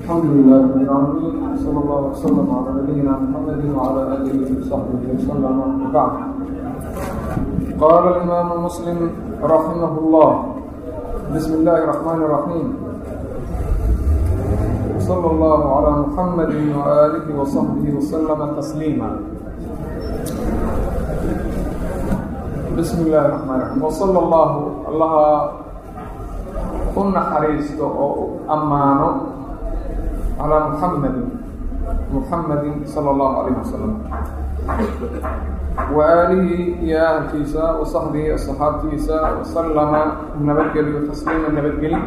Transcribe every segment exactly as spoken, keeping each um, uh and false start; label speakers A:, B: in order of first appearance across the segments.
A: الحمد لله رب العالمين، صلى الله وسلم على نبينا محمد وعلى آله وصحبه وسلم. وبعد. قال الإمام مسلم رحمه الله: بسم الله الرحمن الرحيم، صلى الله على محمد وآله وصحبه وسلم تسليما. بسم الله الرحمن الرحيم. وصلى الله الله كنا حريص أمانه على محمد محمد صلى الله عليه وسلم وآله يا أهلكيسا وصحبه الصحابتيسا وسلم النبتقلي وتسليم النبتقلي.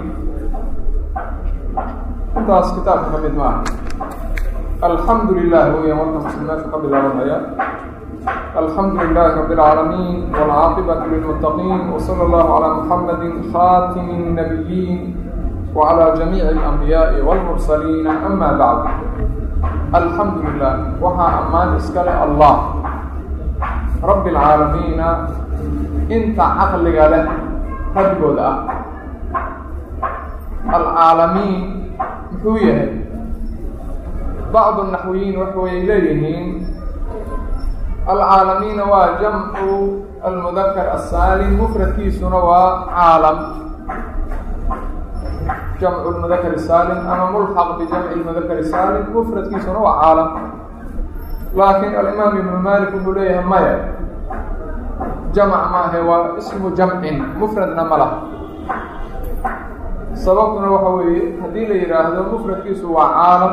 A: انتهى كتاب محمد معه. الحمد لله وهي مرة مسلمات قبل العالمين. الحمد لله رب العالمين والعاقبة للمتقين، وصلى الله على محمد خاتم النبيين وعلى جميع الأنبياء والمرسلين. أما بعد، الحمد لله وها أمان إسكال الله رب العالمين. انت عقلك له هدقود العالمين محوية. بعض النحويين وحوي إليهين العالمين وجمع المذكر السالم، مفرد كيسنا وعالم جمع المذكر السالم، أما ملحق بجمع المذكر السالم مفرد كيسنا وعالم. لكن الإمام ابن مالك يقول ليه ما جمع ما هو اسم جمع مفردنا مله. سببنا وحوي هذه ليرة هذا مفرد كيس وعالم،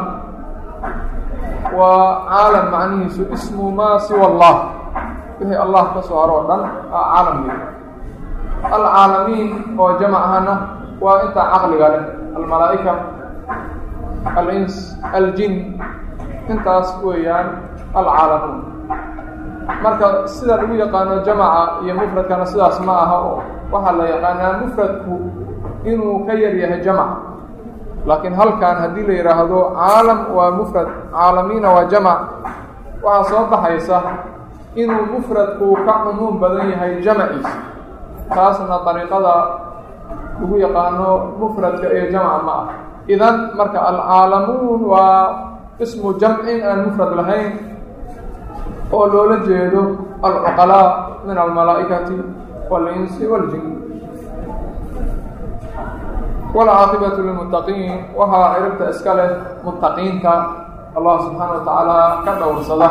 A: وعالم معنيه اسم ما سوى الله به الله تصور عالم لي. العالمين وجمعهنا وانت عقل قال الملائكة الإنس الجن انت اسكويان العالمون. marka sida lagu yaqaan jamaca iyo mufradkana sidaas ma aha. waxa la yaqaan mufradku inuu ka yar yahay jamac, laakiin halkan hadii la yiraahdo caalam waa mufrad, caalamiina waa jamac, waxa soo baxaysa inuu mufradku ka umum badan yahay jamaciisa. taasna dariiqada lagu yaqaano mufradka iyo jamaca ma ah. idan marka al-caalamuun waa ismu jamcin aan mufrad lahayn oo loola jeedo al-uqalaa min al-malaa'ikati wal-insi wal-jinn. والعاقبة للمتقين وها عرفت اسكاله متقين الله سبحانه وتعالى كذا ورسله.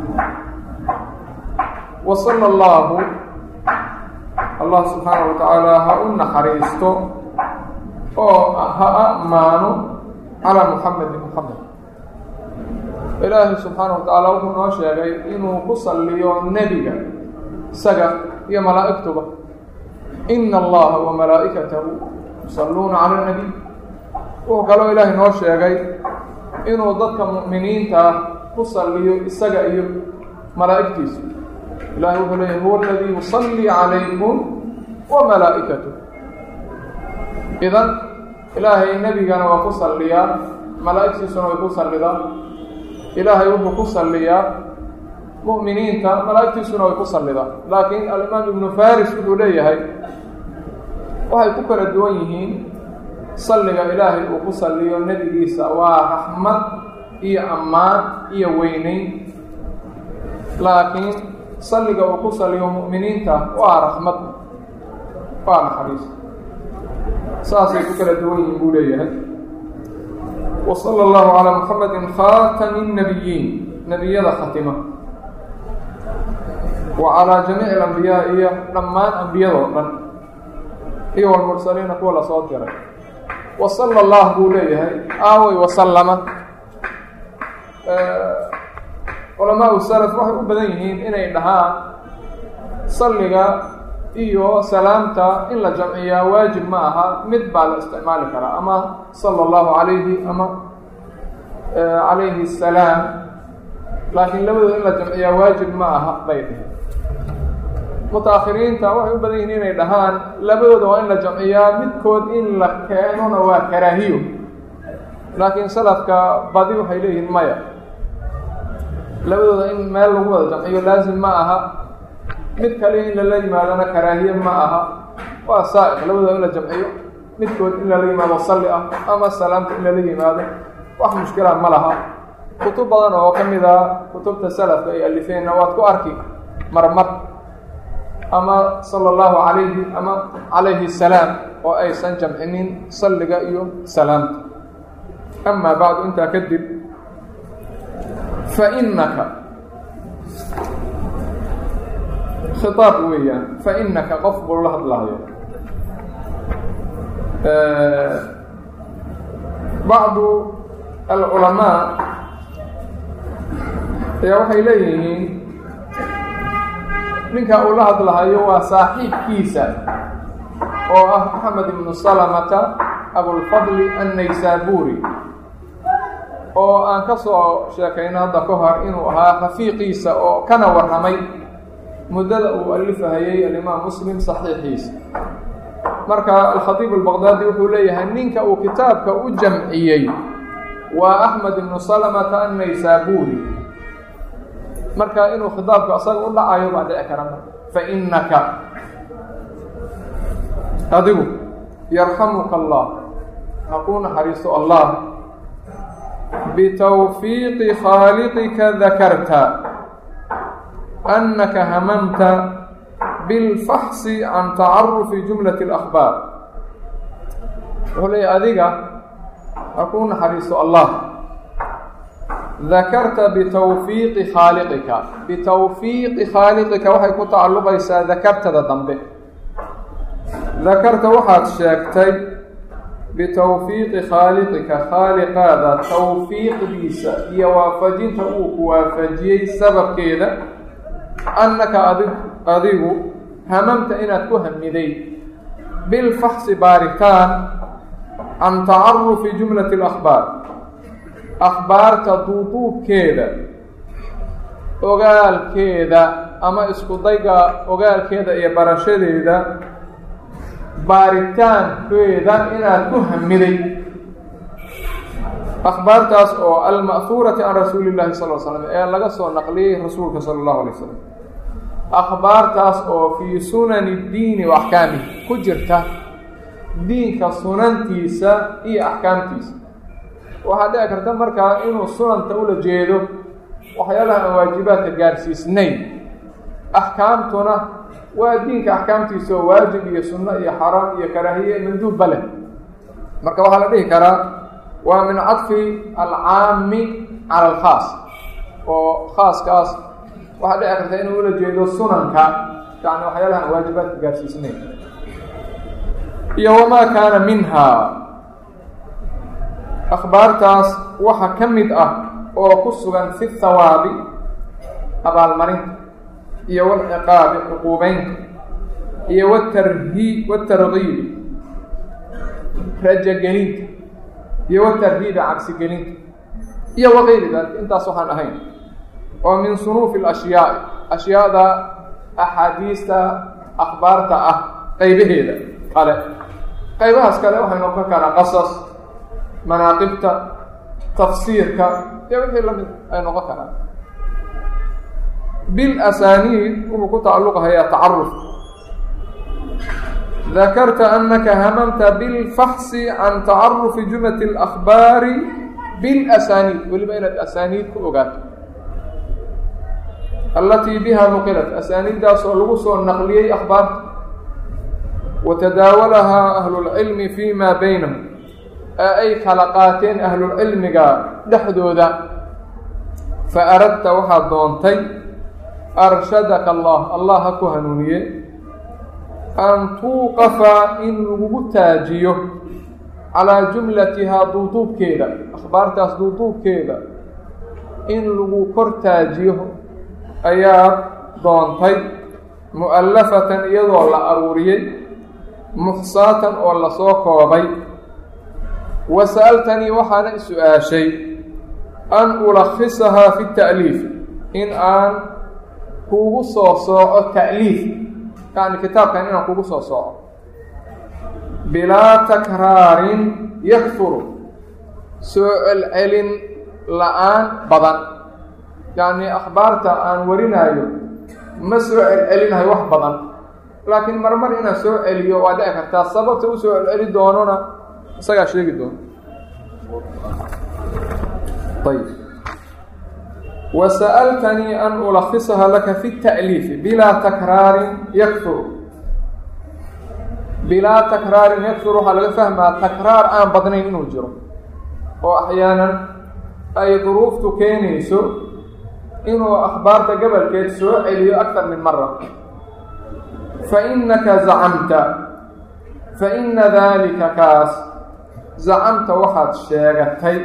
A: وصلى الله الله سبحانه وتعالى هؤن حريستو او هأمانو على محمد محمد. إلهي سبحانه وتعالى وكنا شيئا إنه قصلي النبي سجى يا ملائكته إن الله وملائكته يصلون على النبي. وقالوا إلهي نور شيئا إنه ضدك مؤمنين تصلي السجى ملائكته. إلهي هو الذي يصلي عليكم وملائكته. إذن إلهي النبي كان وقصلي ملائكته سنو يقصلي ذا. إلهي وهو قصلي مؤمنين ملائكته سنو يقصلي ذا. لكن الإمام ابن فارس يقول لي هاي waxay ku kala duwan yihiin salliga ilaahay uu ku salliyo nabigiisa waa raxmad iyo ammaan iyo weynayn, laakiin salliga uu ku salliyo mu'miniinta waa raxmad, waa naxariis. saasay ku kala duwan yihiin buu leeyahay. وصلى الله على محمد خاتم النبيين نبينا ختمه وعلى جميع الأنبياء لما أنبياء إيه والمرسلين كل صوت جرى. وصلى الله عليه آوي وسلم. أه علماء السلف waxay u badan yihiin inay dhahaan salliga iyo salaamta in la jamciyaa waajib ma aha, mid baa la isticmaali karaa, ama sallallahu alayhi ama alayhi salaam, laakiin labadooda in la jamciyaa waajib ma aha bay mutaakhiriinta waxay u badan yihiin inay dhahaan labadooda waa in la jamciyaa, midkood in la keenona waa karaahiyo. laakiin salafka badi waxay leeyihiin maya, labadooda in meel lagu wada jamciyo laazim ma aha, mid kale in lala yimaadona karaahiye ma aha, waa saa'iq labadooda in la jamciyo. midkood in lala yimaado salli ah ama salaamta in lala yimaado wax mushkila ma laha kutub badan oo kamida kutubta salafka ay alifeen waad ku arki marmar ama sallallahu alayhi ama alayhi salam oo ay san jamcinin salliga iyo salaam amma ba'd inta kadib fa innaka khitab weeyaan fa innaka qafbu Allah hadlaayo بعض العلماء waxay leeyihiin ninka uu la hadlahayo waa saaxiibkiisa oo ah Muhammad ibn Salamata Abu al-Fadl an-Naysaburi oo aan ka soo sheekayna hadda ka hor inuu ahaa rafiiqiisa oo kana warramay muddada uu alifahayay al-Imam Muslim saxiixiisa marka al-Khatib al-Baghdadi wuxuu leeyahay ninka uu kitaabka u jamciyay waa Ahmad ibn Salamata an-Naysaburi marka inuu khitaabka asaga u dhacayo baa dhici kara fa innaka adigu yarhamuka Allah aquna harisu Allah bitawfiq khaliqika dhakarta annaka hamamta بالفحص عن تعرف جملة الأخبار ولي أذيك أكون حريص الله ذكرت بتوفيق خالقك بتوفيق خالقك وحي كنت تعلق إيسا ذكرت ذا ذنبه ذكرت وحد شاكتي بتوفيق خالقك خالق هذا توفيق ليسا يوافجين تأوك وافجي سبب كذا أنك أذيك هممت إنك تهمدي بالفحص بارتان عن تعرف جملة الأخبار أخبار تضوطوب كذا وقال كذا أما اسكو ضيقا وقال كذا يا برشدي ذا بارتان كذا إنك تهمدي أخبار تاسو المأثورة عن رسول الله صلى الله عليه وسلم إيه لقصوا نقليه رسولك صلى الله عليه وسلم أخبار تاسو في سنن الدين وأحكامه كجرته دينك سنن تيسا إيه أحكام تيسا وهذا أكرت مركا إنه سنن تقول جيدو وحيالها واجبات الجارسيس نين أحكامتنا ودينك أحكام تيسا واجب يا سنة يا حرام يا كراهية من دون بلد مركا وحالا به كرا ومن عطف العام على الخاص وخاص كاس وهذا أكثر إنه ولا جيدو السنن كا يعني وحيالها واجبات قاسي سنين وما كان منها أخبار تاس وحكمت أه وقصوا في الثواب أبا المرين يو العقاب عقوبين يو الترهيب والترغيب رجع جنيد يو الترهيب عكس جنيد يو غير ذلك انت صحان أهين ومن صنوف الأشياء أشياء ذا أحاديث أخبار أه قيبه ذا قال قيبها اسكاله وحي نوكا كان قصص مناقبت تفسيرك يوحي لم نوكا كان بالأسانيد وكو تعلقها هي تعرف ذكرت أنك هممت بالفحص عن تعرف جملة الأخبار بالأسانيد واللي بين الأسانيد كوغات التي بها نقلت أسانيد دا سؤالوس والنقلية أخبار وتداولها أهل العلم فيما بينهم أي خلقاتين أهل العلم دحدو ذا فأردت وحد دونتي أرشدك الله الله كهنونيه أن توقف إن تاجيه على جملتها ضوضوب كذا أخبار تاس ضوضوب كذا إن لغو كرتاجيه أياب دونتي مؤلفة يدو الله أروريه محصاة ولا صوكوبي وسألتني وحنا سؤال شيء أن ألخصها في التأليف إن أن كوغو صوصو التأليف يعني كتاب كان إنه كوغو صوصو بلا تكرار يكثر سؤال علم لآن بدن يعني أخبارت أن ورينايو ما سؤال علم هاي واحد بدن لكن مرمر إنا سؤال عليو وعدا كرتا سببت سؤال علي دونونا isaga sheegi doon طيب وسألتني أن ألخصها لك في التأليف بلا تكرار يكثر بلا تكرار يكثر على فهم تكرار آن بدنين إنه جرى وأحيانا أي ظروف تكينيسو إنه أخبارت قبل كيتسو إليه أكثر من مرة فإنك زعمت فإن ذلك كاس زعمت واحد شيغتي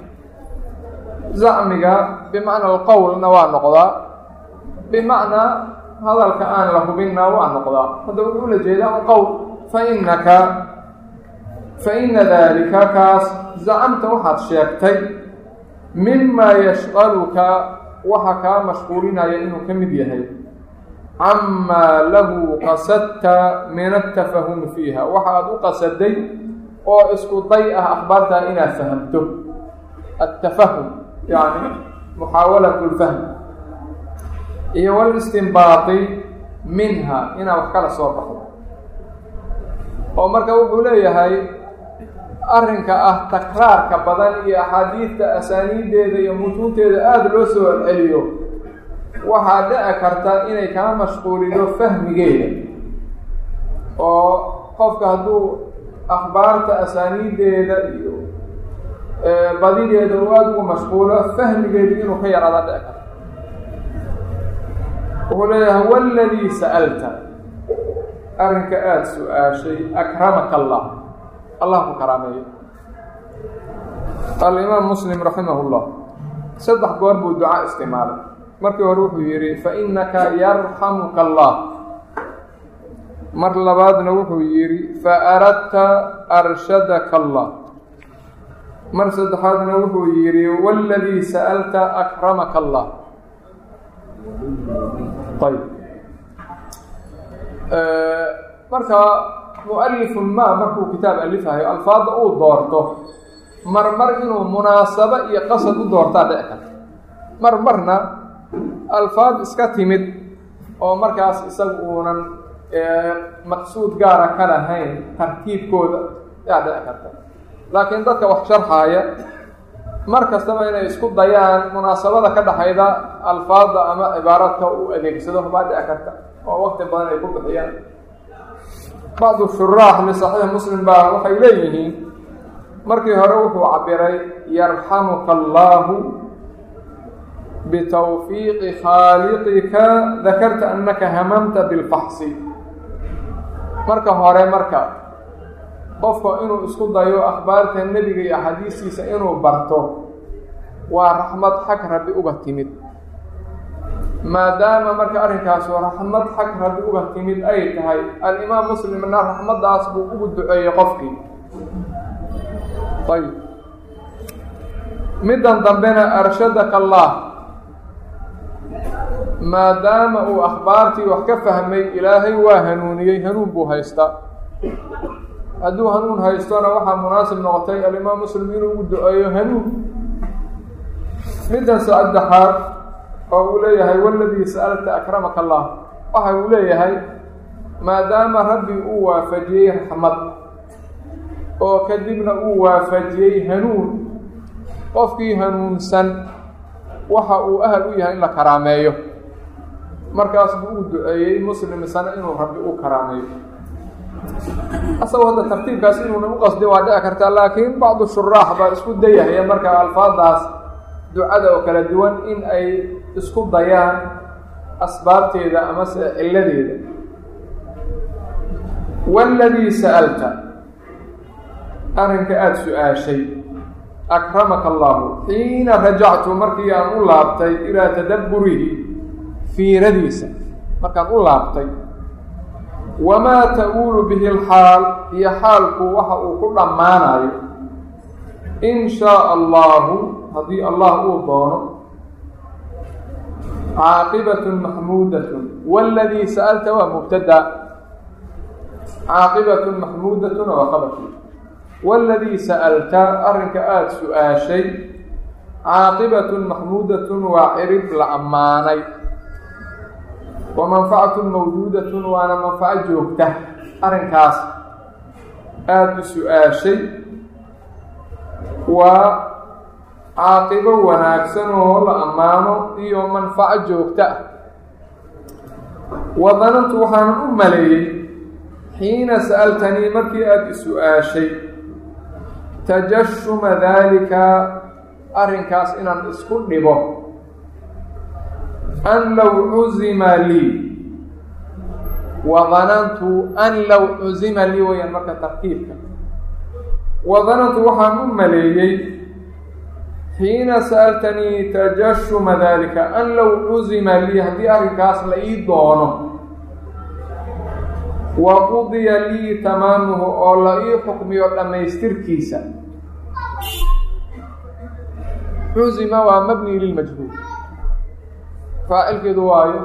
A: زعمك بمعنى القول نوع نقضاء بمعنى هذا الكأن له بين نوع نقضاء هذا يقول جيدا القول فإنك فإن ذلك كاس زعمت واحد شيغتي مما يشغلك وحكى مشغولين يأنه كمديهي عما له قصدت من التفهم فيها وحد قصدي واسكو ضيئة أخبارتها إنا فهمته التفهم يعني محاولة الفهم إيه والاستنباط منها إنا وحكال صوبه ومركا وحولي هاي أرنك أه تكرار كبدان إيه أحاديث أسانيد دي يموتون تيد آد لسوء العليو وحادا أكرتا إني كان مشغولي له فهم جيدا وقفك هدو أخبارت أسانيد دي دي بدي دي دواد ومشغولة فهم جيدا إنه خير على ذلك وقال هو الذي سألت أرنك آد سؤال شيء أكرمك الله الله كرامه قال الإمام مسلم رحمه الله صدح قرب الدعاء استعماله مركي وروح يري فإنك يرحمك الله مر لبعض نروح يري فأردت أرشدك الله مر صدحات نروح يري والذي سألت أكرمك الله طيب أه مركا مؤلف ما مركو كتاب ألفها الفاظ أو دورته مر مر إنه مناسبة يقصد دورته دائما مر مرنا الفاظ اسكتمد أو مركز يسوون مقصود جارة كلهين ترتيب كود يعني أكثر لكن ذاك وحشرها مركز تماما يسكت ضيان مناسبة كذا حيدا الفاظ أما عبارات وأديك سده بعد أكثر ووقت بدنا يكون بحيان بعض الشراح لصحيح مسلم با وحي إليه مركي هروح وعبري يرحمك الله بتوفيق خالقك ذكرت أنك هممت بالفحص مركا هوري مركا قفك إنه اسكو ضيو أخبارت النبي حديثي سإنه برتو ورحمة حق ربي أغتمد ما دام مركا أرنكاس ورحمة حق ربي أغتمد أي تهي الإمام مسلم من رحمة داسبو أغدعي قفكي طيب مدن ضمبنا أرشدك الله ما دام او اخبارتي وحكا فهمي الهي وهنوني هنون بو هيستا ادو هنون هيستانا وحا مناسب نغطي الامام مسلمين ودعايا هنون مدن سعد حار وأوليه والذي سألت أكرمك الله وأوليه ما دام ربي أوى فجيه رحمت وكذبنا أوى فجيه هنون وفي هنون سن وحا أهل إيها إلا كراميه markaas buu u duceeyay muslim sana inuu rabbi u karaameeyo asoo hada tartiibkaas inuu nagu qasday waa dhici kartaa laakiin bacdu shuraax baa isku dayaya marka alfaadaas ducada oo kala duwan in ay isku dayaan asbaabteeda ama ciladeeda والذي سألت أنك أتسؤال شيء أكرمك الله حين رجعت مركي أن أولابتي إلى تدبره في رديسة مركان أولابتي وما تقول به الحال هي حالك وحق كل مانا إن شاء الله هذه الله أوضانه عاقبة محمودة والذي سألت ومبتدأ عاقبة محمودة وخبر والذي سألت أرنك آت سؤال شيء عاقبة محمودة وعرب لعماني ومنفعة موجودة وأنا منفعة جوكته أرنكاس آت سؤال شيء و caaqibo wanaagsan oo la ammaano iyo manfaco joogta ah. wadanantu waxaan u maleeyey xiina sa'altanii markii aada is-su-aashay tajashuma daalika arrinkaas inaan isku dhibo an low cuzima lii wadanantu an low cuzima lii wayaan marka tarkiibka. wadanantu waxaan u maleeyey xiina sa'altanii tajashuma daalika an low cuzima lii haddii arrinkaas la ii doono wa qudiya lii tamaamuhu oo la ii xukmiyo dhammaystirkiisa. cuzima waa mabni lilmajhuul, faacilkeedu waayo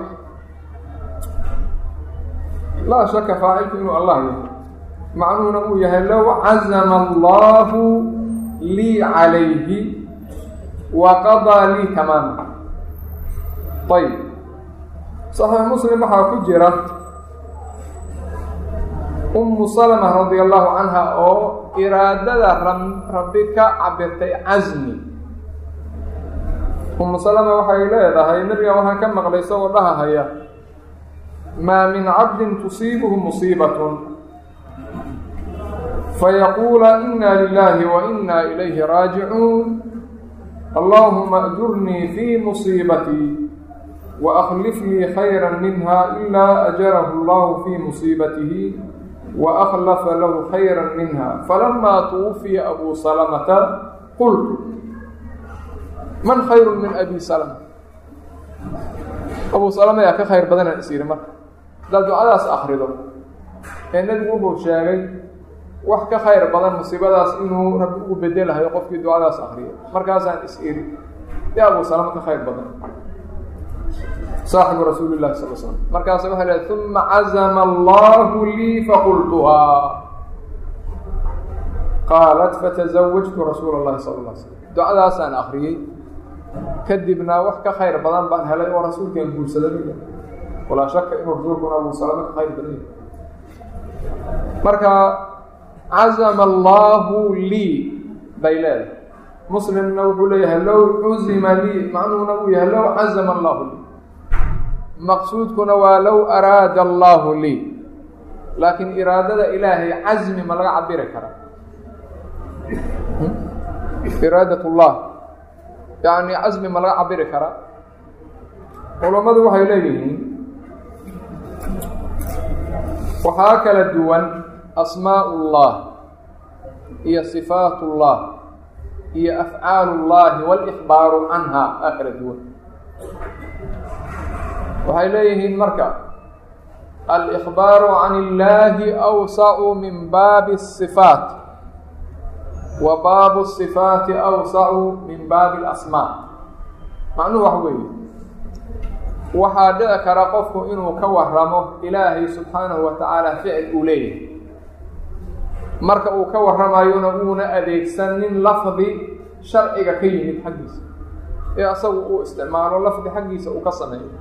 A: laa shaka faacilku inuu allah yahay, macnuhuna uu yahay low cazama allahu lii calayhi wa qadaa lii tamaamahu. ayb saxiix muslim waxaa ku jira ummu salama radia allahu canha oo iraadada rabbi ka cabirtay casmi. ummu salama waxay leedahay nabiga waxaan ka maqlay isagoo dhahahaya maa min cabdin tusiibuhu musiibatun fayaquula ina lilahi wa ina ilayhi raajicuun allahuma ajurnii fii musiibatii wa akhlif lii khayra minha ilaa ajarahu allahu fii musiibatihi wa akhlafa lahu khayra minha falamaa tuwufiya abu salamata qultu man khayru min abi salama. abu salama yaa ka khayr badanaan is yidhi marka haddaad ducadaas akrido ee nebigu wuxuu sheegay wax ka khayr badan musiibadaas inuu rabbi ugu bedelahayo qofkii ducadaas akriyo. markaasaan is idhi yaa abu salama ka khayr badan saaxibu rasuuli llahi sal slam. markaasa waxay leedahay uma cazama allahu lii faqultuhaa qaalat fatazawajtu rasuula اllahi sala اla slam. ducadaasaan akriyey kadibna wax ka khayr badan baan helay oo rasuulkaan guursaday. walaa shaka inuu rasuulkuna abu salama ka khayr badan yahay. marka cazama allahu lii bay leedahay. muslimna wuxuu leeyahay low cuzima lii, macnuhuna uu yahay low cazama allahu lii. maqsuudkuna waa low araada allahu lii. laakiin iraadada ilaahay casmi ma laga cabiri karaa? iraadat ullah yacni casmi ma laga cabiri karaa? culammadu waxay leeyihiin waxaa kala duwan asmaa ullah iyo sifaat ullah iyo afcaal ullahi wاlإkhbaaru canha aa kala duwan. waxay leeyihiin marka alإkhbaaru can اllahi awsacu min baabi الصifaat wa baabu الصifaati awsacu min baabi اlasmaa. macnuhu wax weeye waxaa dhici kara qofku inuu ka waramo ilaahay subxaanahu wa tacaala ficil uu leeyahay, marka uu ka warramayona uuna adeegsanin lafdi sharciga ka yimid xaggiisa ee asagu uu isticmaalo lafdi xaggiisa uu ka sameeyo.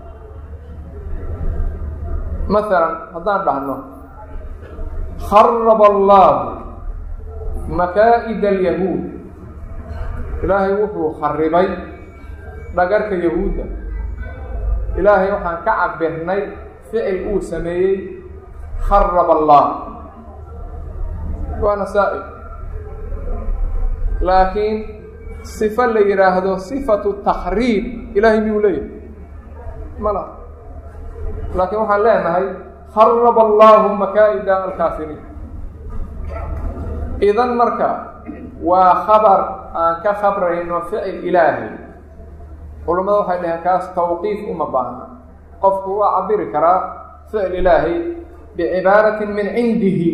A: maalan haddaan dhahno kharaba allahu makaa'ida alyahuud, ilaahay wuxuu kharibay dhagarka yahuudda. ilaahay waxaan ka cabirnay ficil uu sameeyey kharaba allah, waana saa'il. laakiin sifo la yidhaahdo sifatu takhriib ilaahay miyuu leeyahay? ma laha. laakiin waxaan leenahay kharaba allahu makaa'ida alkaafiriin. idan marka waa khabar aan ka khabrayno ficil ilaahay. culamada waxay dhaheen kaas tawqiif uma baahna. qofku waa cabiri karaa ficil ilaahay bicibaaratin min cindihi,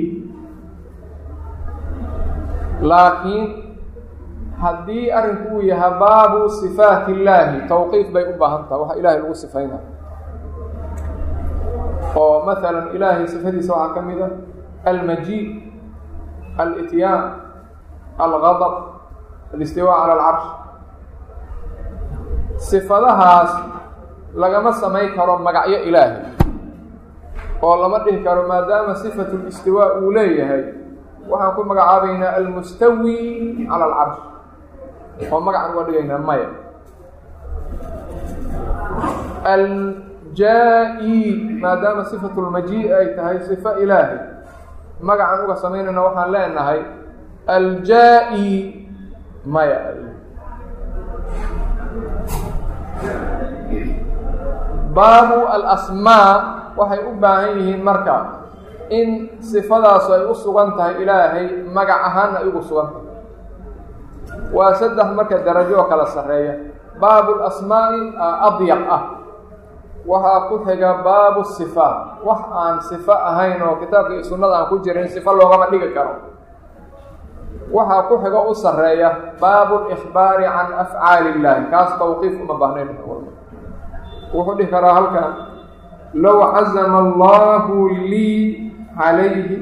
A: laakiin haddii arrinku uu yahay baabu sifaati illaahi tawqiif bay u baahan taha waxa ilaahay lagu sifayna. oo maalan ilaahay sifadiisa waxaa ka mid a almajii, alityaan, algadab, alistiwaa cala alcarsh. sifadahaas lagama samayn karo magacyo ilaahay oo lama dhihi karo maadaama sifatu listiwaa uu leeyahay waxaan ku magacaabaynaa almustawi cala alcarsh. oo magacan uga dhigaynaa maya. aljaa-i maadaama sifatulmajii ay tahay sifo ilaahi, magacan uga samaynayna waxaan leenahay aljaa-i maya. baabu alasmaa waxay u baahan yihiin marka in sifadaas ay u sugan tahay ilaahay, magac ahaanna ay ugu sugan tahay. waa saddex marka darajo oo kala sarreeya. baabu lasmaa'i adyaq ah, waxaa ku xiga baabu sifaat, wax aan sifo ahayn oo kitaabka iyo sunnada aan ku jirin sifo loogama dhigi karo. waxaa ku xiga u sarreeya baabu likhbaari can afcaali illaahi, kaas tawqiif uma baahnayn. wuxuu dhihi karaa halkan low cazama allahu lii calayhi,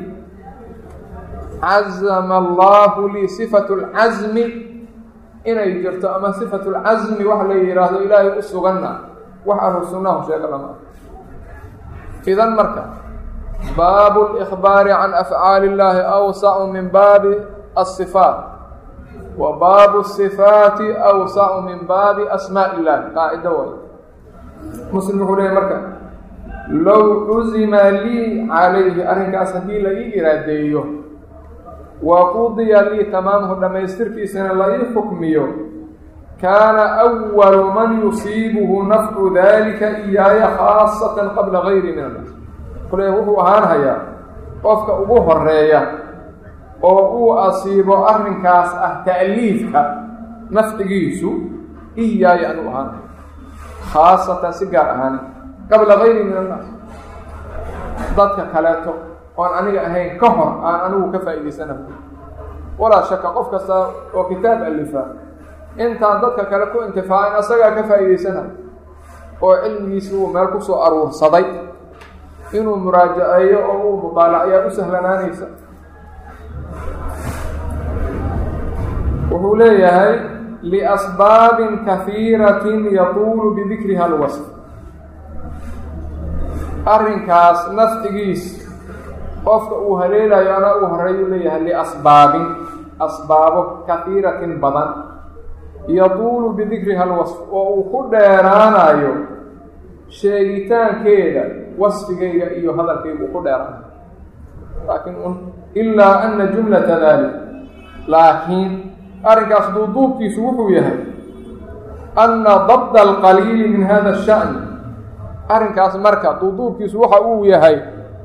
A: cazama allahu lii sifatu lcasmi inay jirto, ama sifatu lcasmi wax la yidhaahdo ilaahay u suganna wax ahlu sunnahu sheega lama. idan marka baabu likhbaari can afcaali illaahi awsacu min baabi asifaat, wa baabu sifaati awsacu min baabi asmaa illahi. qaacido way muslim wuxuu leeyahy marka low cuzima lii calayhi, arrinkaas haddii la ii iraadeeyo, wa qudiya lii tamaamuhu dhammaystirkiisana la ii xukmiyo, kaana awalu man yusiibuhu nafcu dalika iyaaya khaasatan qabla gayri min annaas. kule wuxuu ahaanhayaa qofka ugu horeeya oo uu asiibo arrinkaas ah ta'liifka nafcigiisu iyaaya anuu ahaanhaya, khaasatan si gaar ahaan qabla gayri min annaas, dadka kaleeto oon aniga ahayn ka hor aan anigu ka faa'idaysanayo. walaa shaka qof kasta oo kitaab alifa intaan dadka kale ku intifaacin asagaa ka faa'idaysanayo, oo cilmigiisi uu meel ku soo aruursaday inuu muraajaceeyo oo uu mudaalaciyaa u sahlanaanaysa. wuxuu leeyahay liasbaabin kahiiratin yatuulu bidikriha alwasf. arrinkaas nafcigiis qofka uu haleelayo anaa uu horeeyuu leeyahay liasbaabin asbaabo kahiiratin badan, yatuulu bidikriha alwasf oo uu ku dheeraanayo sheegitaankeeda wasfigayga iyo hadalkayga uu ku dheeraanayo. laakiin ilaa ana jumlata dalik, laakiin arrinkaas duuduubkiisu wuxuu yahay anna dabda alqaliili min hada asha'ni. arrinkaas marka duuduubkiisu waxa uu yahay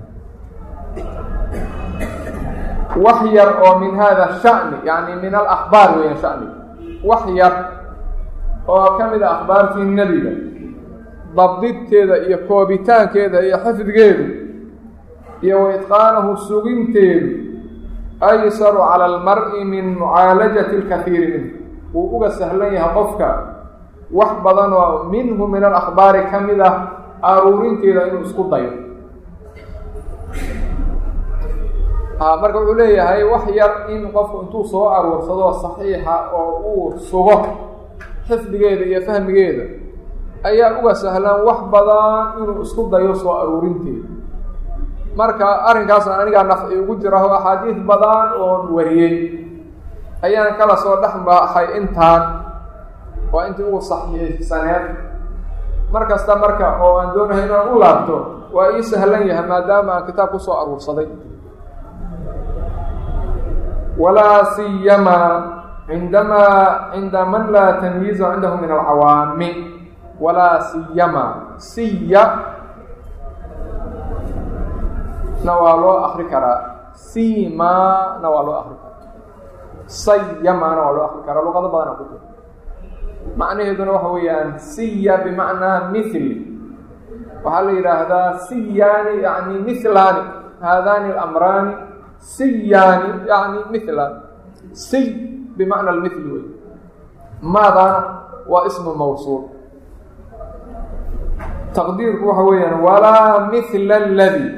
A: wax yar oo min hada sha'ni, yacni min alakhbaar weeyaan sha'ni, wax yar oo ka mid a akhbaartii nebiga, dabdidteeda iyo koobitaankeeda iyo xifdigeedu iyo wa idqaanahu suginteedu aysaru cala almar'i min mucaalajati alkahiiri minhu, wuu uga sahlan yahay qofka wax badan oo minhu min alakhbaari ka mid ah aruurinteeda inuu isku dayo. marka wuxuu leeyahay wax yar in qofku intuu soo aruursado saxiixa oo uu sugo xifdigeeda iyo fahmigeeda ayaa uga sahlan wax badan inuu isku dayo soo aruurinteeda. marka arrinkaasna anigaa nafci ugu jiraho axaadiis badan oon wariyey ayaan kala soo dhex baxay intaan, waa intii ugu saxiixsaneed. mar kasta marka oo aan doonahay inaan u laabto waa ii sahlan yahay maadaama aan kitaab ku soo aruursaday. walaa siyama cindamaa cinda man laa tamyiiza cindahu min alcawaami. walaa siyama siya na waa loo akri karaa, simana waa loo akri karaa, sayamana waa loo akri karaa, luqado badana ku jira. macnaheeduna waxa weeyaan siya bimacnaa mithli, waxaa la yidhaahdaa siyaani yani mihlaani, haadaani alamraani siyaani yani mihlaani. siy bimacna almithli wey. maadana waa ismu mawsuul, taqdiirku waxa weeyaan walaa mithla aladi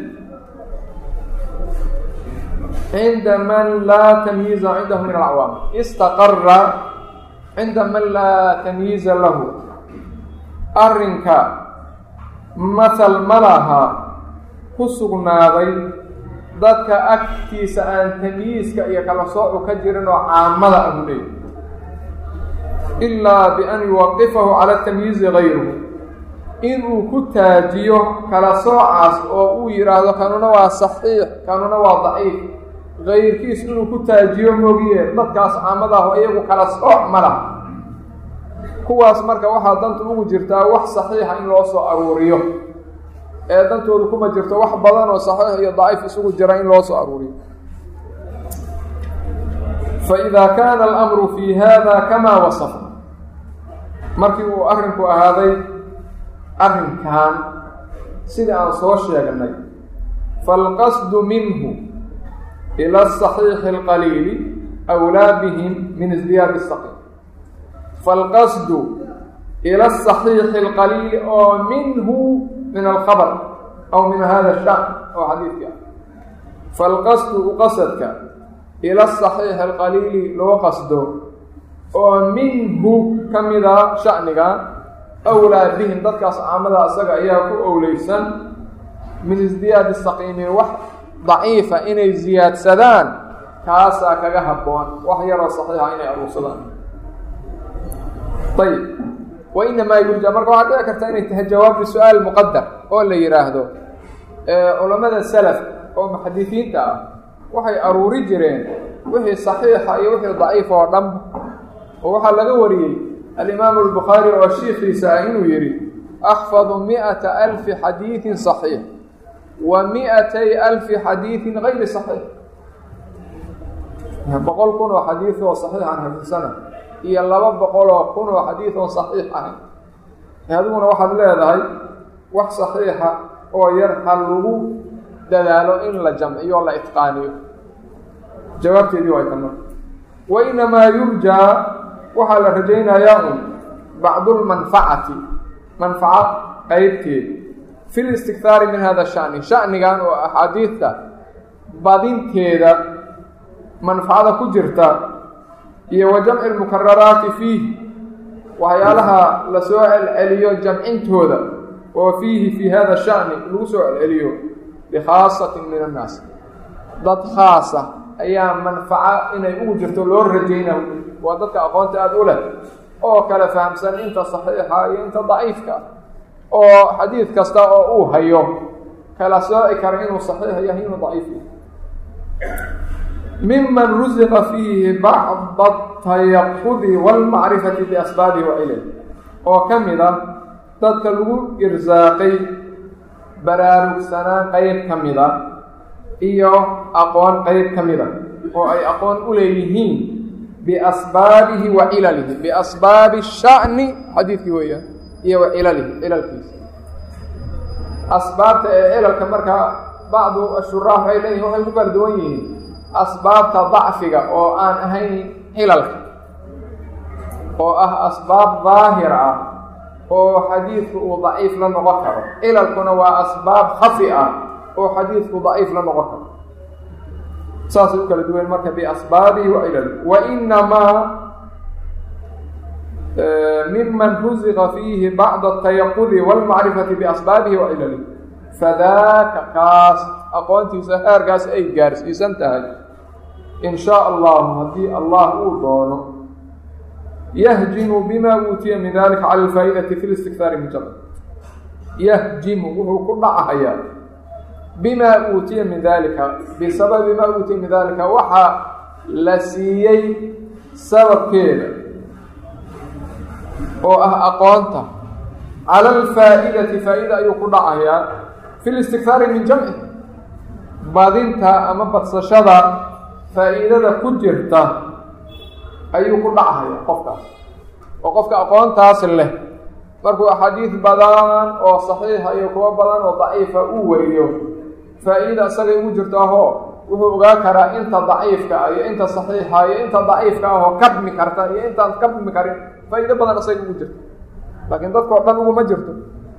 A: cinda man laa tamyiiza cindahu min alacwaam. istaqara cinda man laa tamyiiza lahu, arrinka mathal ma laha ku sugnaaday dadka agtiisa aan tamyiiska iyo kala soocu ka jirin oo caamada ahu leeyahy. ilaa bian yuwaqifahu cala tamyiizi gayruhu inuu ku taajiyo kala soocaas oo uu yidhaahdo kanuna waa saxiix kanuna waa daciif gayrkiis inuu ku taajiyo moogiye dadkaas caamadaah iyagu kala sooc ma laha kuwaas marka waxaa danta ugu jirtaa wax saxiixa in loo soo aruuriyo ee dantoodu kuma jirto wax badan oo saxiix iyo daciif isugu jira in loo soo aruuriyo faإida kaana alamru fii hada kamaa wasafa markii uu arrinku ahaaday arrinkan sida aan soo sheegnay faalqasdu minhu ila asaxiixi alqaliili awlaa bihim min isdiyaadi الsaqiim faalqasdu ila asaxiixi alqaliili oo minhu min alkhabr aw min hada shan oo xadiidka ah faalqasdu uqasadka ila asaxiixi alqaliili loo qasdo oo minhu ka mida shaniga awlaa bihim dadkaas caamada asaga ayaa ku owleysan min isdiyaadi saqiimi wax daciifa inay ziyaadsadaan kaasaa kaga habboon wax yaroo saxiixa inay aruursadaan ayib wa inamaa yurja marka waxaa dhici karta inay tahay jawaab li-su-aal muqadar oo la yidhaahdo culamada salaf oo muxadisiinta ah waxay aruuri jireen wixii saxiixa iyo wixii daciif oo dhan oo waxaa laga wariyey alimaamu albukhaari oo shiikiisa ah inuu yidhi axfadu mi'ata alfi xadiidin saxiix wa mi'atay alfi xadiidin gayri saxiix boqol kun oo xadiid oo saxiix aan xafiidsana iyo laba boqol oo kun oo xadiid oo saxiix ahayn adiguna waxaad leedahay wax saxiixa oo yar ha lagu dadaalo in la jamciyo o la itqaaniyo jawaabteedii waa tan marka wa inamaa yurjaa waxaa la rajaynayaa un bacdulmanfacati manfaco qeybteed fi listikhaari min hada shani shanigan oo axaadiidta badinteeda manfacada ku jirta iyo wa jamci lmukararaati fiih waxyaalaha la soo celceliyo jamcintooda oo fiihi fii hada shani lagu soo celceliyo bikhaasatin min annaas dad khaasa ayaa manfaco inay ugu jirto loo rajayna waa dadka aqoonta aada u leh oo kala fahamsan inta saxiixa iyo inta daciifka oo xadiid kasta oo uu hayo kala sooci kara inuu saxiix yahay inuu daciif yahay miman rusiqa fiihi bacda atayaqudi waalmacrifati biasbaabihi wa cilal oo ka mid a dadka lagu irsaaqay baraarugsanaan qeyb ka mida iyo aqoon qeyb ka mida oo ay aqoon u leeyihiin biasbaabihi wa cilalihi biasbaabi shani xadiidkii weeyaan iyo wa cilalihi cilalkiisa asbaabta ee cilalka markaa bacdu ashuraax waxay leeyihin waxay ku kala duwan yihiin asbaabta dacfiga oo aan ahayn cilalka oo ah asbaab daahir ah oo xadiidku uu daciif la noqon karo cilalkuna waa asbaab khafi ah oo xadiidku daciif la noqon karo saasay u kala duwan marka biasbaabihi wa cilali wa inamaa miman rusiqa fiihi bacda atayaqudi waalmacrifati biasbaabihi wa cilalihi fadaaka kaas aqoontiisa heerkaas ay gaarsiisan tahay in shaa allahu haddii allah uu doono yahjimu bima uutiya min dalika cala alfaa'idati fi listikhaari min jamc yahjimu wuxuu ku dhacahayaa bima uutiya min dalika bisababi ma uutiya min dalika waxaa la siiyey sababkeeda oo ah aqoonta cala alfaa'idati faa-ida ayuu ku dhacayaa fi listikhaari min jamci badinta ama badsashada faa-iidada ku jirta ayuu ku dhacahaya qofkaas oo qofka aqoontaas leh markuu axaadiid badan oo saxiixa iyo kuwo badan oo daciifa uu wariyo faa-iida isagay ugu jirto ahoo wuxuu ogaa karaa inta daciifka ah iyo inta saxiixa iyo inta daciifka ahoo kabmi karta iyo intaan kabmi karin faa-iido badan isaga ugu jirto laakiin dadkao dhan uguma jirto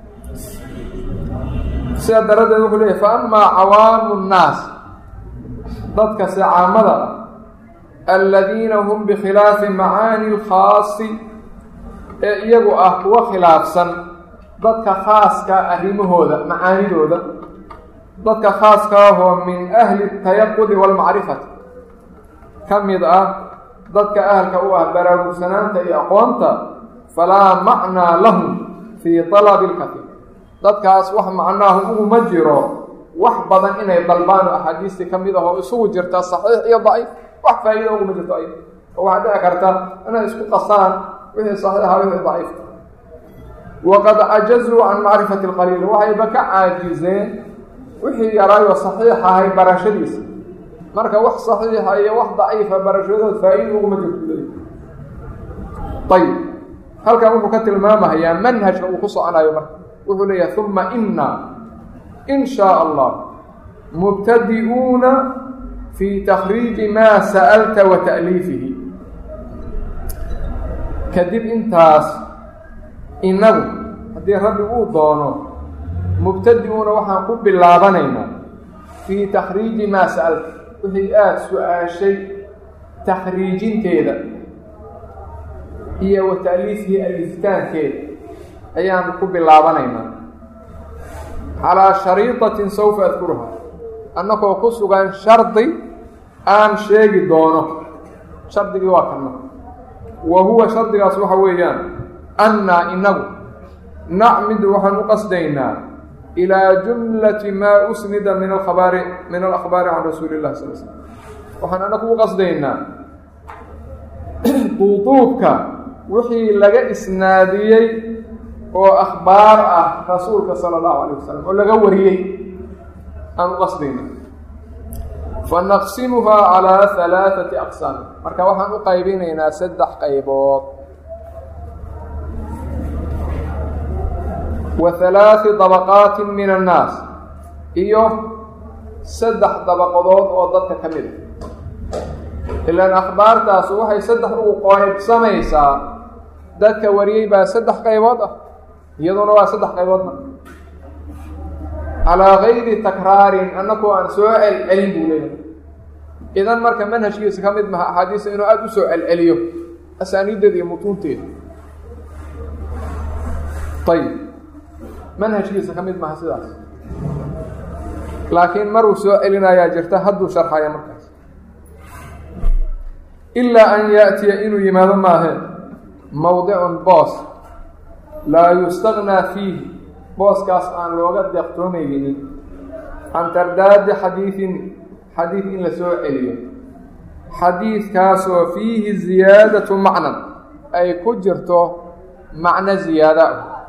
A: sidaa daradeed wuxuu leeyahy fa amaa cawaamu nnaas dadka si caamada ah aladiina hum bikhilaafi macaani lkhaasi ee iyagu ah kuwa khilaafsan dadka khaaska arrimahooda macaanidooda dadka khaaska ahoo min ahli tayaqudi waalmacrifati ka mid ah dadka ahalka u ah baraarugsanaanta iyo aqoonta falaa macnaa lahum fii talabi lkatiir dadkaas wax macnaahu uguma jiro wax badan inay dalbaan oo axaadiistii ka mid ah oo isugu jirta saxiix iyo daciif wax faa'iida uguma jirto ay oo waxaa dhici karta inay isku qasaan wixii saxiixa wixii daciifka waqad cajazuu can macrifati alqaliil waxayba ka caajizeen wixii yaraayo saxiix ahay barashadiisa marka wax saxiixa iyo wax daciifa barashadood faa'iida uguma jirto leey ayib halkan wuxuu ka tilmaamayaa manhajka uu ku soconayo marka wuxuu leeyahay uma ina in shaa allah mubtadi'uuna fii takhriiji maa sa'alta wa ta'liifihi kadib intaas inagu haddii rabbi uu doono mubtadi'uuna waxaan ku bilaabanaynaa fii takhriiji maa sa'alta wixii aada su-aashay takhriijinteeda iyo wa ta'liifihi aliftaankeeda ayaan ku bilaabanaynaa calaa shariiطatin sawfa adkuruha annagoo ku sugan shardi aan sheegi doono shardigii waa kana wa huwa shardigaas waxa weeyaan annaa inagu nacmidu waxaan u qasdaynaa ilaa jumlati maa usnida min alkhabaari min alakhbaari can rasuuli illahi sal l slm waxaan annagu u qasdaynaa duuduubka wixii laga isnaadiyey oo akhbaar ah rasuulka sala allahu alayh wasalam oo laga wariyey aan u qasdayna fanaqsimuhaa calaa halaaثati aqsaam marka waxaan u qaybinaynaa saddex qaybood wa halaaثi dabaqaatin min annaas iyo saddex dabaqadood oo dadka ka mid a ilaan akhbaartaasu waxay saddex ugu qaybsamaysaa dadka wariyey baa saddex qaybood ah iyaduna waa saddex qayboodna calaa gayri takraarin annakoo aan soo celcelin buu leeyahay idan marka manhajkiisa ka mid maha axaadiista inuu aada u soo celceliyo asaaniiddeeda iyo mutuunteeda ayib manhajkiisa ka mid maha sidaas laakiin maruu soo celinayaa jirta hadduu sharxaya markaas ilaa an yaأtiya inuu yimaado maahe mowdicun boos laa yustagnaa fiihi booskaas aan looga deeqtoomaynin can tardaadi xadiidin xadiid in la soo celiyo xadiidkaasoo fiihi ziyaadatu macnan ay ku jirto macno ziyaada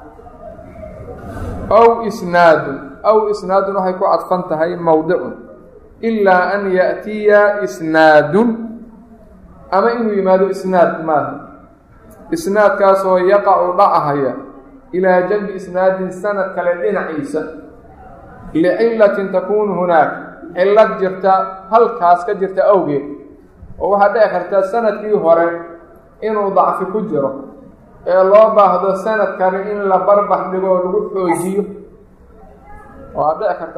A: aw isnaadun aw isnaadun waxay ku cadfan tahay mowdicun ilaa an yaأtiya isnaadun ama inuu yimaado isnaad maaha isnaadkaasoo yaqacu dhacahaya ilaa janbi isnaadin sanad kale dhinaciisa licilatin takuunu hunaak cilad jirta halkaas ka jirta awgeed oo waxaa dhici karta sanadkii hore inuu dacfi ku jiro ee loo baahdo sanad kale in la barbax dhigo oo lagu xoojiyo waa dhici karta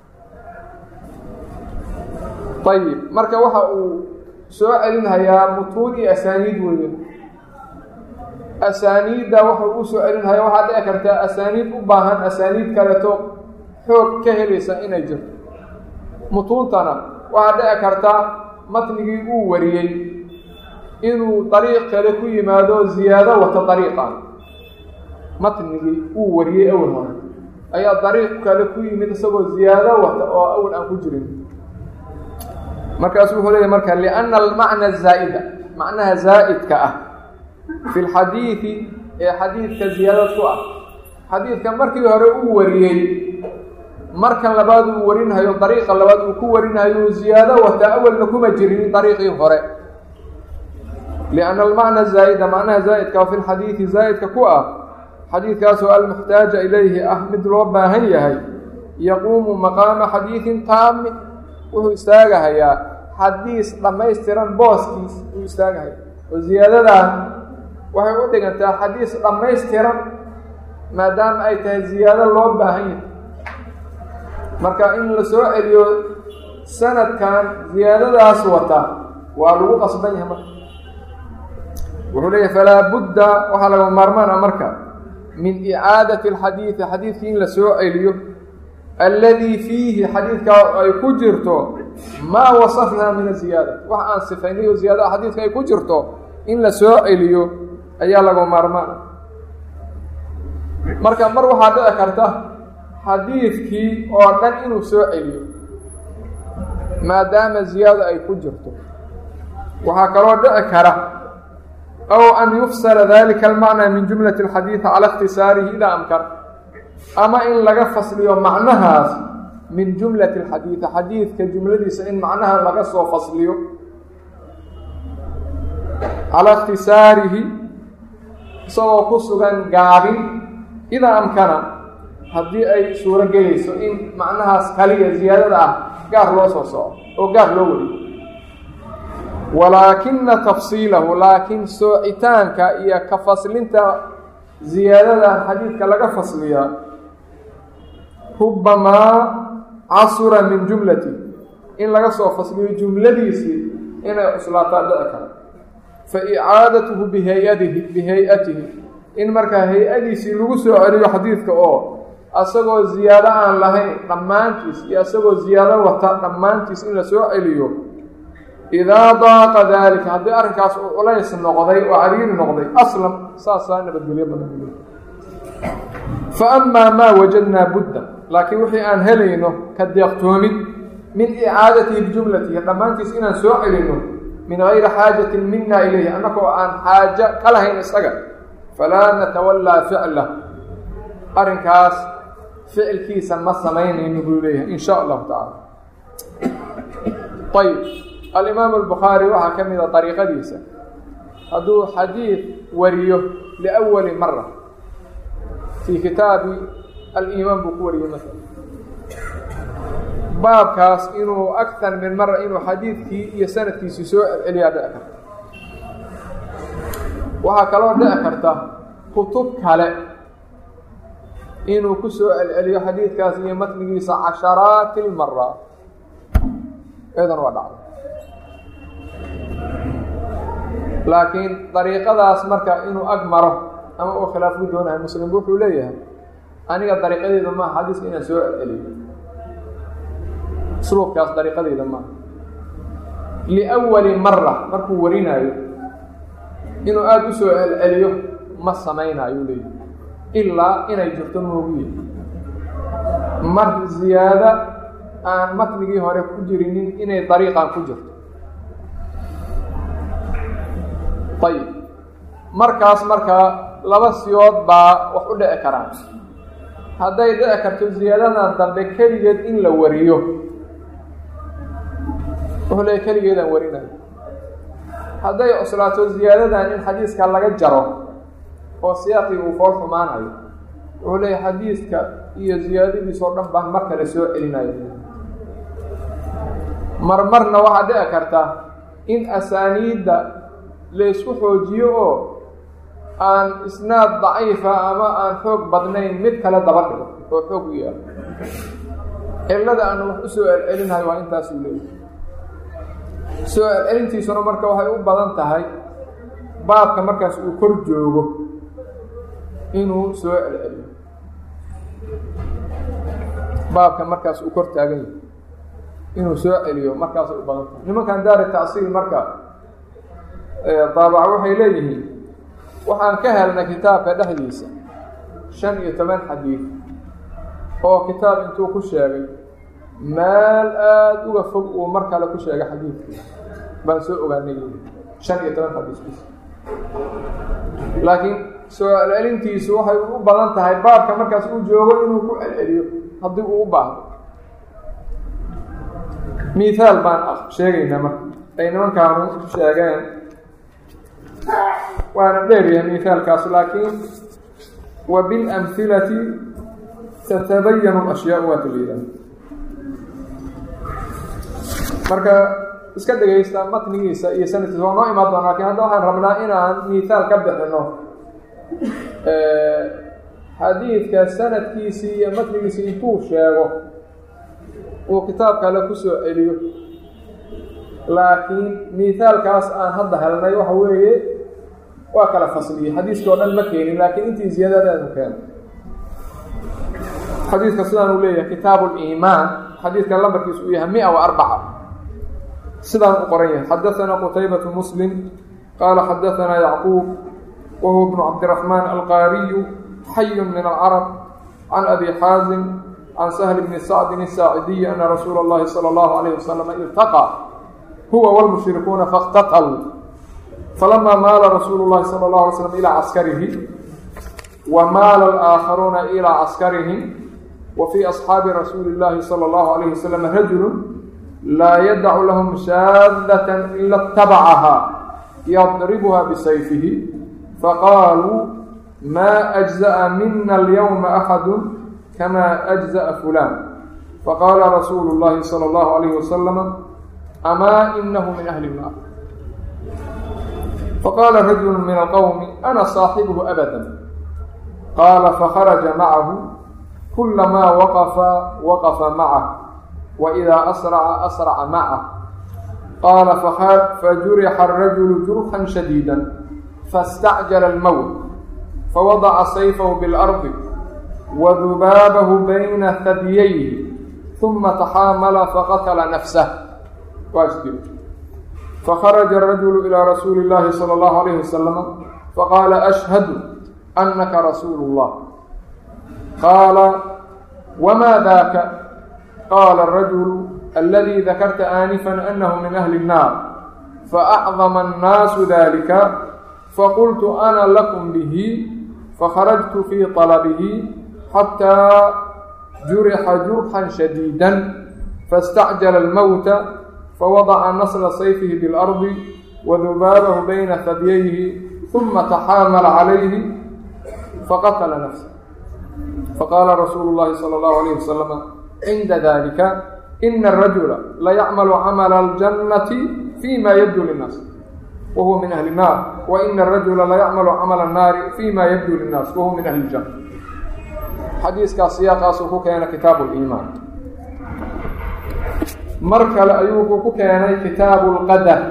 A: ayib marka waxa uu soo celinhayaa mutuun iyo asaaniid weeye asaaniidda wuxuu u soo celinhayaa waxaa dhici karta asaaniid u baahan asaaniid kaleto xoog ka helaysa inay jirto mutuuntana waxaa dhici karta matnigii uu wariyey inuu dariiq kale ku yimaado ziyaado wata dariiqan matnigii uu wariyey awal hore ayaa dariiq kale ku yimid isagoo ziyaado wata oo awal aan ku jirin markaasuu wuxuu leeyahy marka lianna almacna zaa'ida macnaha zaa'idka ah fi lxadiidi ee xadiidka ziyaadad ku ah xadiidka markii hore uu wariyey markan labaad uu warinhayo dariiqa labaad uu ku warinhayo ziyaado wata awalna kuma jirin dariiqii hore lianna almacna zaa'ida macnaha zaa'idka fi lxadiidi zaa'idka ku ah xadiidkaasoo almuxtaaja ilayhi ah mid loo baahan yahay yaquumu maqaama xadiidin taami wuxuu istaagahayaa xadiis dhammaystiran booskiis uu istaagahaya oo ziyaadadan waxay u dhigantaa xadiis dhammaystiran maadaama ay tahay ziyaado loo baahan yahay marka in la soo celiyo sanadkan ziyaadadaas wata waa lagu qasban yahay marka wuxuu leeyahay falaa budda waxaa laga maarmaana marka min icaadati alxadiidi xadiidkii in la soo celiyo alladii fiihi xadiidkaa ay ku jirto maa wasafnaa min aziyaadati wax aan sifaynayo ziyaadaha xadiidka ay ku jirto in la soo celiyo ayaa laga maarmaan. marka mar waxaa dhici karta xadiidkii oo dhan inuu soo celiyo maadaama ziyaado ay ku jirto. waxaa kaloo dhici kara aw an yufsala dalika almacnaa min jumlati alxadiidi cala ikhtisaarihi idaa amkan, ama in laga fasliyo macnahaas min jumlati alxadiidi xadiidka jumladiisa in macnaha laga soo fasliyo calaa ikhtisaarihi isagoo ku sugan gaabin idaa amkana haddii ay suuro gelayso in macnahaas kaliya ziyaadada ah gaar loo soo soco oo gaar loo wariyo. walaakina tafsiilahu laakiin soocitaanka iyo ka faslinta ziyaadada xadiidka laga fasliyaa rubamaa casura min jumlati in laga soo fasliyo jumladiisii inay cuslaataa dhici kara. fa icaadatuhu bihayadihi bihayatihi in markaa hay-adiisii lagu soo celiyo xadiidka oo asagoo ziyaado aan lahayn dhammaantiis iyo asagoo ziyaado wata dhammaantiis in la soo celiyo idaa daaqa daalika haddii arrinkaas uu culays noqday oo cariiri noqday aslam saasaa nabadgelyo badan. fa amaa maa wajadnaa budda laakiin wixii aan helayno ka deeqtoomid min icaadatihi bijumlatihi dhammaantiis inaan soo celino min gayri xaajatin mina ilayhi annagoo aan xaajo ka lahayn isaga falaa natawallaa ficlah arrinkaas ficilkiisa ma samaynayno buu leeyahay in sha allahu tacaala. ayb alimaamu albukhaari waxaa ka mida dariiqadiisa hadduu xadiid wariyo liawali mara fii kitaabi aliimaan buu ku wariyey masala baabkaas inuu aktar min mara inuu xadiidkii iyo sanadkiisii soo celceliyaa dhici karta. waxaa kaloo dhici karta kutub kale inuu ku soo celceliyo xadiidkaas iyo matnigiisa casharaati ilmaraat eedan waa dhacday. laakiin dariiqadaas marka inuu ag maro ama uu khilaafku doonahay muslimku wuxuu leeyahay aniga dariiqadeeda maaha xadiiska inaan soo celceliyo usluubkaas dariiqadeeda maaha. liawali mara markuu warinaayo inuu aada u soo celceliyo ma samaynaayuu leeyahay ilaa inay jirto moogiye mar ziyaada aan matnigii hore ku jirinin inay dariiqan ku jirto. ayib markaas markaa laba siyood baa wax u dhici karaan. hadday dhici karto ziyaadadan dambe keligeed in la wariyo wuxuu leeyahy keligeedaan warinayo. hadday cuslaato ziyaadadan in xadiiska laga jaro oo siyaaqii uu fool xumaanayo wuxuu leeyahay xadiiska iyo ziyaadadiis oo dhan baan mar kale soo celinayo. marmarna waxaa dhici karta in asaaniidda laysku xoojiyo oo aan isnaad daciifa ama aan xoog badnayn mid kale daba dhigo oo xoog u yaalo. cillada aanu wax u soo celcelinayo waa intaasuu leeyahay. soo celcelintiisuna marka waxay u badan tahay baabka markaas uu kor joogo inuu soo celceliyo baabka markaas uu kor taagan yahay inuu soo celiyo markaasay u badan tahay. nimankan daari tacsiil marka daabac waxay leeyihiin waxaan ka helnay kitaabka dhexdiisa shan iyo toban xadiid oo kitaab intuu ku sheegay meel aada uga fog uu mar kale ku sheegay xadiidkii baan soo ogaanay shan iyo toban xadiis. laakiin soo celcelintiisu waxay u badan tahay baabka markaas uu joogo inuu ku celceliyo haddii uu u baahdo. mithaal baan ah sheegaynaa marka ay nimankaanu sheegeen waana dheeryahay mithaalkaas laakiin wa bilamhilati tatabayanu ashyaa waa taliidan. marka iska dhegaysta matnigiisa iyo sanadkiisa waa noo imaan doona lakin hadda waxaan rabnaa inaan mithaal ka bixino xadiidka sanadkiisii iyo matnigiisii intuu sheego uu kitaab kale ku soo celiyo. laakiin mithaalkaas aan hadda helnay waxa weeye waa kala fasliyey xadiiskii oo dhan ma keenin laakiin intii ziyaadadeedu keeno. xadiidka sidaan uu leeyahay kitaabu liimaan xadiidka lambarkiisu uu yahay mia wa arbaca sidaan u qoran yahay xadaثana qutaybة mslim qaala xadaثana yacquub wahuwa bnu cabdiraxmaan alqaariyu xayu min alcarab can abi xaazim can sahl bni sacdin الsaacidiyi ana rasuula اllahi salى اllahu عalayh wasalam iltaqى huwa wاlmushrikuuna faاqtatluu falama maala rasuulu اllahi salى اllahu alay slam ilaa caskarihi wa maala alآakharuuna ilaa caskarihim wa fii asxaabi rasuuli اllahi salى اllahu alayh wasalam rajulu laa yadacu lahum shaadatan ila اtabacaha yadribuha bisayfihi faqaaluu maa أجزأ mina alyowma axadu kama أجزأ fulan faqaala rasuulu اllahi salى اllahu alayh wasalam amaa inahu min ahli الnaar faqaala rajulu min alqowmi ana saaxibuhu abada qaala fakharaja macahu kulamaa waqafa waqafa macah waidaa asraca asraca macah qaala fajurixa arajulu jurxan shadiida faاstacjala almowt fawadaca sayfahu biاlardi wadubaabahu bayna hadyayhi uma taxaamala faqatala nafsah fakharaja arajulu ilaa rasuuli اllahi salى اllahu alayh wasalam faqaala ashhadu anaka rasuulu اllah qaala wma daka qaala arajulu aladii dakarta aanifan anahu min ahli الnaar faacdama annaasu dalika faqultu ana lakum bihi fakharajtu fii طalabihi xataa jurixa jurxan shadiida faاstacjala almowta fawadaca nasla sayfihi biاlardi wadubaabahu bayna hadyayhi uma taxaamala calayhi faqatala nafsa faqaala rasuulu اllahi salى اllahu alayh wasalam cinda dalika ina arajula layacmalu camala aljannati fima yabdu linnaas wahuwa min ahli الnaar waina arajula layacmalu camala الnaari fima yabdu linnaas wahuwa min ahli اljanna xadiiskaas siyaaqaasuu ku keenay kitaabu اliimaan mar kale ayuu ku keenay kitaabu اlqadar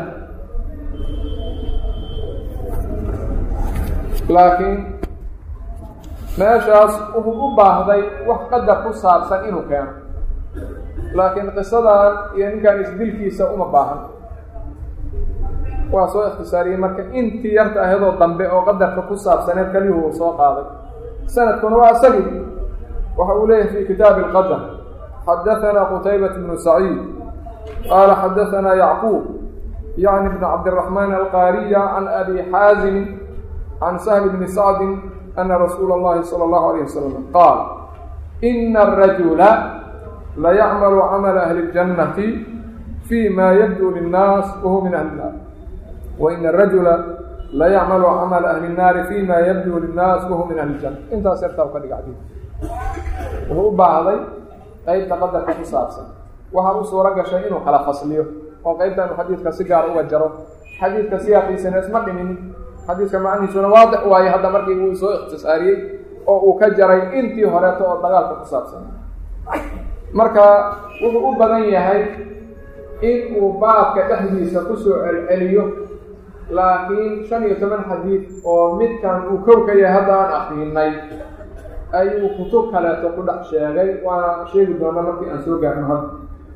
A: laakiin meeshaas wuxuu u baahday wax qadar ku saabsan inuu keeno laakiin qisadan iyo ninkan isdilkiisa uma baahan waa soo ikhtisaariyey marka intii yarta ahadoo dambe oo qadarka ku saabsaneed kaliyuhu uu soo qaaday sanadkuna waa isagii waxa uu leeyahay fi kitaabi اlqadar xadaثana qutaybat bnu saciid qaala xadaثana yacquub yacni bn cabdiraxmaan alqaariya can abi xaazim can sahl bni sacdin ana rasuula اllahi salى اllahu alayh wasalam qaal ina arajula layacmalu camala ahli اljannati fima yabdu linnaas wahuwa min ahli الnaar waina arajula layacmalu camala ahli الnaari fima yabdu linnaas wahuwa min ahli اljanna intaas yartaa u ka dhiga xadiid wuxuu u baahday qeybta qadarka ku saabsan waxaa u suuro gashay inuu kala fasliyo oo qeybtan uu xadiidka si gaar uga jaro xadiidka siyaaqiisana isma dhimin xadiiska macnihiisuna waadix waaye hadda markii uu soo ikhtisaariyey oo uu ka jaray intii horeeto oo dagaalka ku saabsan marka wuxuu u badan yahay in uu baabka dhexdiisa kusoo celceliyo laakiin shan iyo toban xadiid oo midkan uu kow ka yahay hadda aan akrinay ayuu kutub kaleeto ku dhex sheegay waana sheegi doona markii aan soo gaarno hadda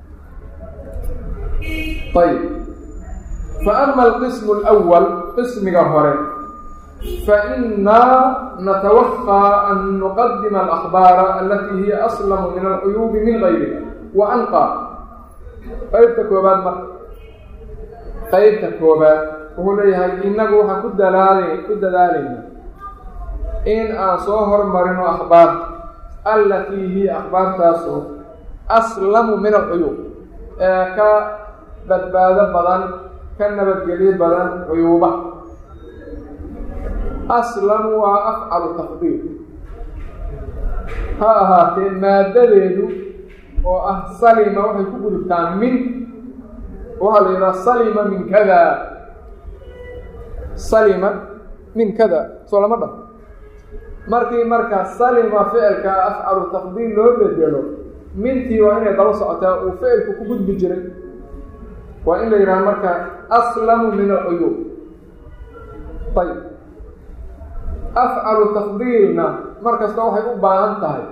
A: ayb faama alqismu alawal qismiga hore fainaa natawaqaa an nuqadima alahbaara alatii hiya aslamu min alcuyuubi min gayriha wa anqa qeybta koobaad marka qeybta koobaad wuxuu leeyahay inagu waxaan ku dalaala ku dadaalayna in aan soo hormarino akhbaarta allatii hiya akhbaartaasu aslamu min alcuyuub ee ka badbaado badan ka nabadgelyo badan cuyuuba aslamu waa afcalu tafdiil ha ahaatee maadadeedu oo ah salima waxay ku gudubtaan min waxaa la yidhaha salima min kada salima min kada soo lama dhah markii marka salima ficilka afcalu tafdiil loo bedelo mintii waa inay daba socotaa uu ficilku ku gudbi jiray waa in la yidhaha marka aslamu min alcuyuub ayb afcalu tafdiilna mar kasta waxay u baahan tahay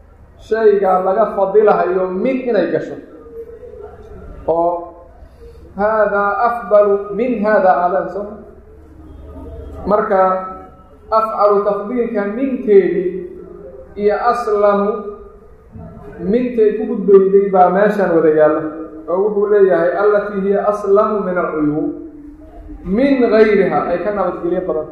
A: shayga laga fadilahayo min inay gasho oo hada afdalu min hada alan soma marka afcalu tafdiilka minteedii iyo aslamu mintay ku gudbayday baa meeshaan wada yaalla oo wuxuu leeyahay allatii hiya aslamu min alcuyuub min gayriha ay ka nabadgelyo badan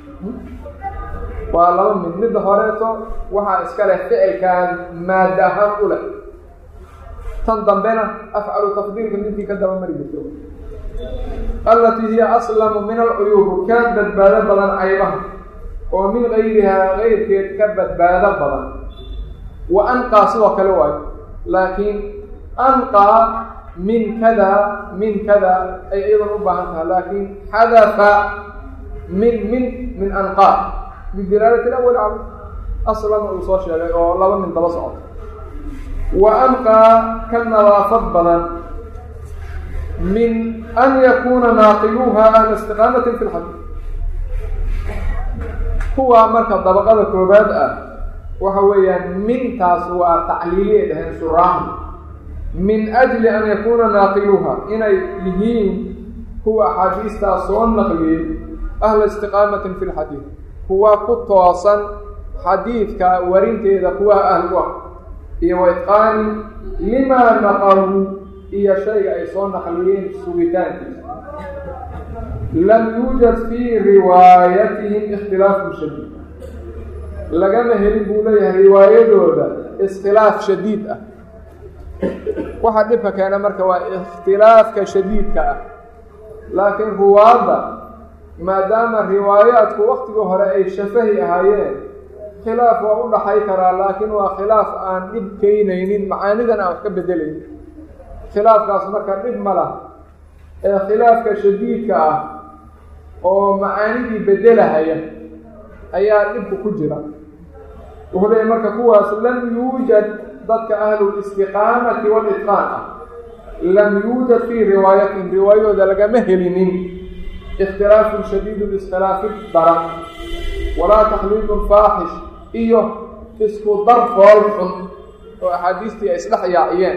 A: waa laba mid midda horeeto waxaa iska leh ficilkan maada ahaan u leh tan dambena afcalu tafdiilka mintii ka daba mari jirto allatii hiya aslamu min alcuyuub ka badbaado badan caybaha oo min gayrihaa gayrkeed ka badbaado badan wa anqaa sidoo kale waayo laakiin anqaa min kada min kada ay iyadan u baahan tahay laakiin xadafa min min min anqaa bidilaalati alawal cala aslan uu soo sheegay oo laba min daba socoto wa anqaa ka nadaafad badan min an yakuuna naaqiluuha ahla istiqaamatin fi lxadiid kuwa marka dabaqada koobaad ah waxa weeyaan mintaas waa tacliiliyay dhaheen suraahu min ajli an yakuuna naaqiluuha inay yihiin kuwa axaadiistaa soo naqliyey ahla istiqaamatin fi lxadiid kuwa ku toosan xadiidka warinteeda kuwa ahlu ah iyo wa itqaanin limaa naqaluu iyo shayga ay soo naqliyeen sugitaankiisa lam yuujad fii riwaayatihim ikhtilaafun shadiid lagama helin buu leeyahay riwaayadooda iskhilaaf shadiid ah waxaa dhibka keena marka waa ikhtilaafka shadiidka ah laakiin ruwaadda maadaama riwaayaadku waktigii hore ay shafahi ahaayeen khilaaf waa u dhaxay karaa laakiin waa khilaaf aan dhib keynaynin macaanidan aan wax ka bedelaynin khilaafkaas marka dhib ma lah ee khilaafka shadiidka ah oo macaanidii bedelahaya ayaa dhibku ku jira wuxuu leeyahy marka kuwaas lam yuujad dadka ahlulistiqaamati walitqaan ah lam yuujad fii riwaayatihim riwaayadooda lagama helinin ikhtilaafun shadiidun iskhilaafi daran walaa takhliidun faaxish iyo isku dar fool xun oo axaadiistii ay isdhex yaaciyeen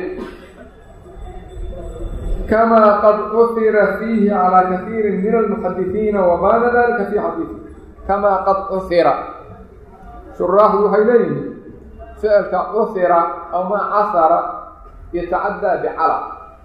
A: kamaa qad cuhira fiihi calaa kaiirin min almuxadisiina wamaana dalika fii xadiidi kamaa qad cuhira shuraaxdu waxay leeyihiin ficilka cuhira ama cahara yatacaddaa bicala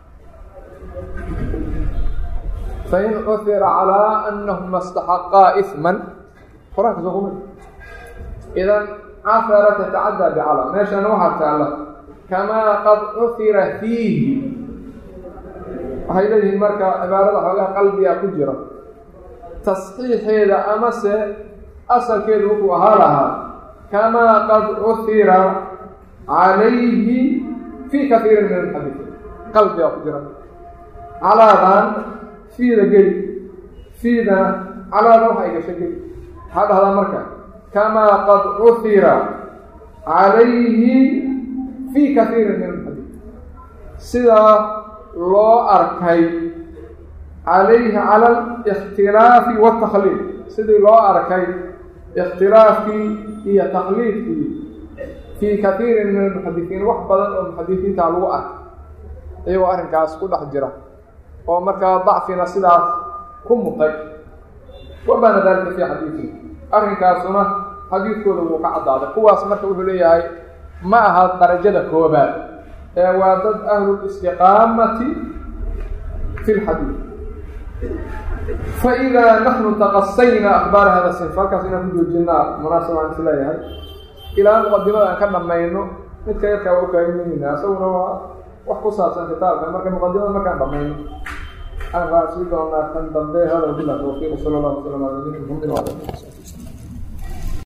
A: fain cuhira calaa anahuma istaxaqaa isman qur-aanka soo kuma idan cahara tatacaddaa bicala meeshana waxaa taalla kamaa qad cuhira fiihi waxay leeyihiin marka cibaarada xoogaa qalbiga ku jira tasxiixeeda amase asalkeedu wuxuu ahaa lahaa kamaa qad cuhira calayhi fii kaiirin min alxadiid qalbiga ku jira calaadan fiida geli fiidana calaada waxa ay gasho geli maxaa dhahdaa marka kamaa qad cuhira calayhi fii kaiirin min alxadiid sidaa loo arkay calayhi cala alikhtilaafi waatakhliid sidii loo arkay ikhtilaafkii iyo takhliidkii fii kaiirin min almuxadisiin wax badan oo muxadisiinta lagu arkay iyagoo arrinkaas ku dhex jira oo markaa dacfina sidaas ku mutay wabaana daalika fii xadiidii arrinkaasuna xadiidkooda wuu ka caddaaday kuwaas marka wuxuu leeyahay ma aha darajada koobaad ee waa dad ahlulistiqaamati fi lxadiid faidaa naxnu taqasayna akhbaara hada sinf halkaas inaan ku joojinaa munaasab aan is leeyahay ilaa muqadimada aan ka dhamayno midka yarkaa waa u kaayimayna isaguna waa wax ku saabsan kitaabka marka muqadimada markaan dhamayno aan raacii doonaa kan dambe hada bilah tawfiiq sala allahu wasalam ala nabiyina muxamedin wala alihi wasaxbi